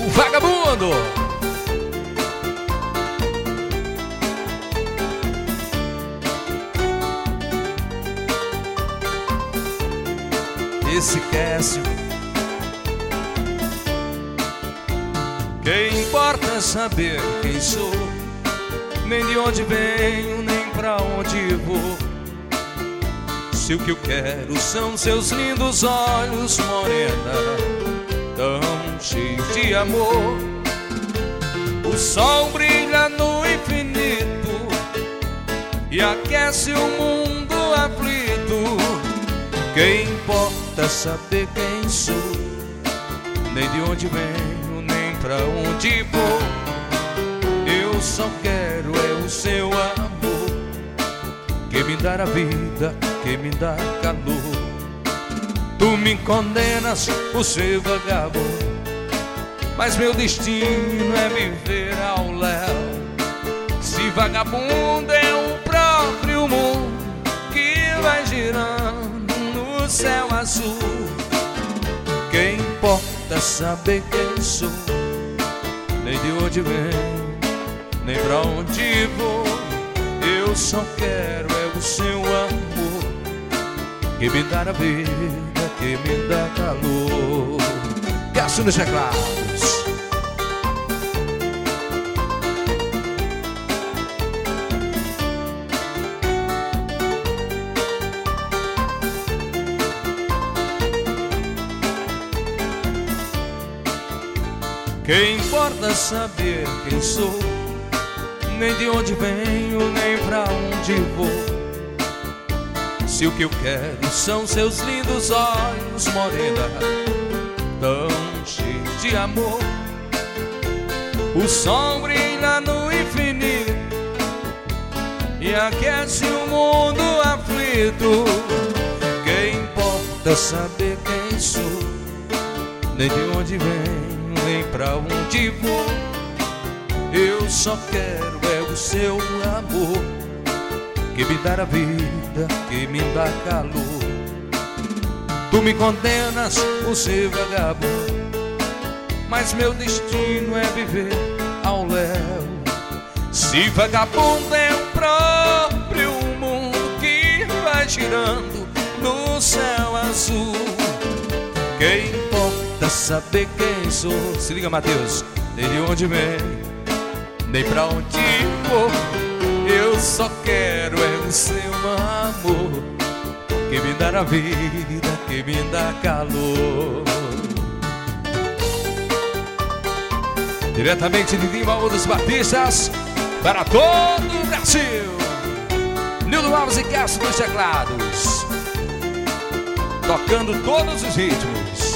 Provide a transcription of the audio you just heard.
o vagabundo. Esse Cássio. Quem importa é saber quem sou, nem de onde venho, nem pra onde vou. Se o que eu quero são seus lindos olhos, morena, tão cheios de amor. O sol brilha no infinito e aquece o mundo aflito. Quem importa é saber quem sou, nem de onde venho, nem pra onde vou. Eu só quero é o seu amor, que me dá a vida, que me dá calor. Tu me condenas por ser vagabundo, mas meu destino é viver ao léu. Se vagabundo é o próprio mundo que vai girando no céu azul. Quem importa é saber quem sou, nem de onde venho, nem pra onde vou. Eu só quero é o seu amor, que me dá a vida, que me dá calor. Cássio nos teclados. Quem importa saber quem sou, nem de onde venho, nem pra onde vou. Se o que eu quero são seus lindos olhos, morena, tão cheios de amor. O sol brilha no infinito e aquece o mundo aflito. Quem importa saber quem sou, nem de onde venho, nem pra onde vou. Eu só quero é o seu amor, que me dá a vida, que me dá calor. Tu me condenas por ser vagabundo, mas meu destino é viver ao léu. Se vagabundo é o próprio mundo que vai girando no céu azul. Quem importa saber quem sou. Se liga, Mateus, nem de onde vem, nem pra onde vou. Eu só quero é o seu amor, que me dá a vida, que me dá calor. Diretamente de Timbaúba dos Batistas, para todo o Brasil, Nildo Alves e Cássio nos teclados, tocando todos os ritmos.